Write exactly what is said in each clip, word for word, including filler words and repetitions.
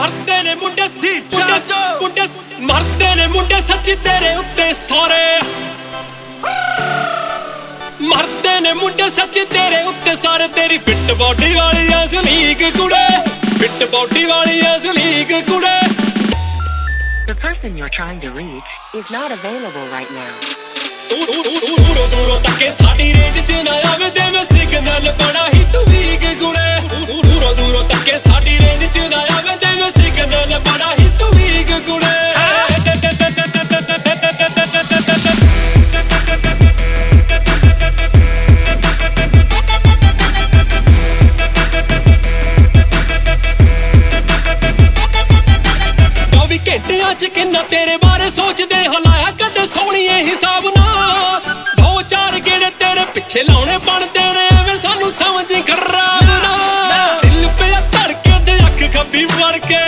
मरते ने मुंडे मुंडे मुंडे मरते ने मुंडे सच्ची तेरे उत्ते सारे मरते ने मुंडे सच्ची तेरे उत्ते सारे तेरी फिट बॉडी वाली असलीक कुड़े फिट बॉडी वाली असलीक कुड़े The person you're trying to reach is not available right now. दूरों दूरों तक के साडी रेंज च ना आवे ते मैं सिग्नल बड़ा ही तू वीक कुड़े दूरों दूरों तक के साडी रेंज च ना आवे ते मैं सिग्नल बड़ा ही तू वीक कुड़े घंटियां च किन्ना तेरे बारे सोचदे हलाया कदे सोहणीए हिसाब ना दो चार गेड़े तेरे पिछे लाने बनदे ने एवें सानू समझ खराब ना दिल पे धड़के ते अख खब्बी फड़ के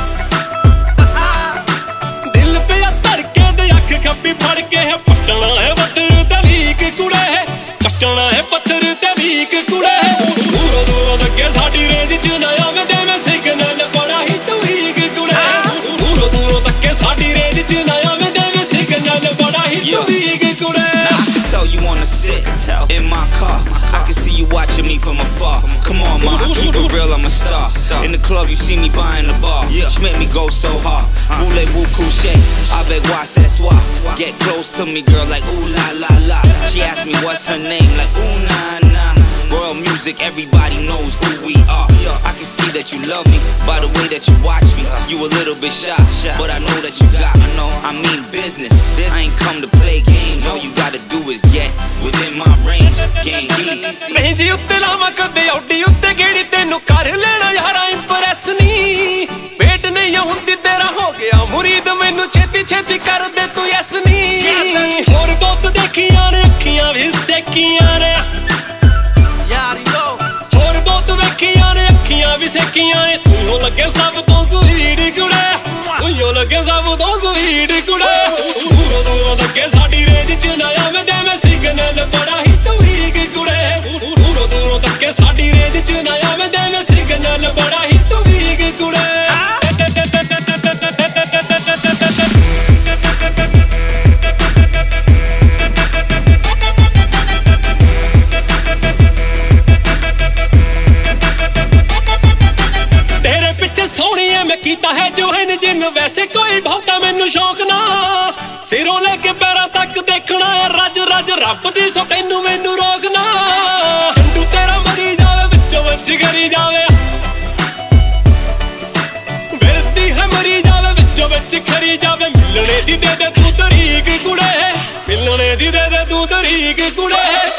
दिल पे धड़के ते अख खब्बी फड़ के है पटना है पत्थर तलीक कुड़े कटना है पत्थर तलीक कुड़े दूरों दूरों तक साडी रेंज च ना आवे ते मैं सिग्नल बड़ा ही तू वीक कुड़े साडी रेंज च ना आवे ते मैं सिग्नल बड़ा ही तू वीक कुड़े I can tell you wanna sit in my car. I can see you watching me from afar. Come on, ma, I keep it real, I'm a star. In the club, you see me buying the bar. She make me go so hard. Voulez-vous coucher? Avec moi, c'est soir. Get close to me, girl, like ooh la la la. She asked me what's her name, like ooh nah nah. World music, everybody knows who we are. I can see that you love me by the way that you watch me. You a little bit shy, but I know that you got me. I mean business. I ain't come to play games. All you gotta do is get within my range. Game easy. Range उत्ते लावा कदे औडी उत्ते गेड़ी तेनू कर लेना यारा Impress नी पेट नहीं हुंदी तेरा हो गया मुरीद मैनू छेती छेती कर दे तू यस नी होर बहुत देखियां ने अखियां भी सेकियां ने होर बहुत वेखियां ने अखियां भी सेकियां ने तू लगे सब तो स्वीट कुड़े तू लगे सब तो स्वीट कुड़े दूरों दूरों तक साडी रेंज च ना आवे ते मैं सिग्नल बड़ा ही तू वीक कुड़े दूरों दूरों तक साडी रेंज च ना आवे ते मैं सिग्नल बड़ा ही तू वीक कुड़े सोहणीए मैं कीता है जो है जिम वैसे कोई बहुता मैनू शौक ना सिरों लेके पैरां तक देखना है रज रज रब दी सो तैनू मैनू रोकना डंडू तेरा मरी जावे विचों विच करी जावे फिरदी है मरी जावे विचों विच खरी जावे मिलने दी दे दे तू तरीक कुड़े मिलने दी दे दे तू तरीक कुड़े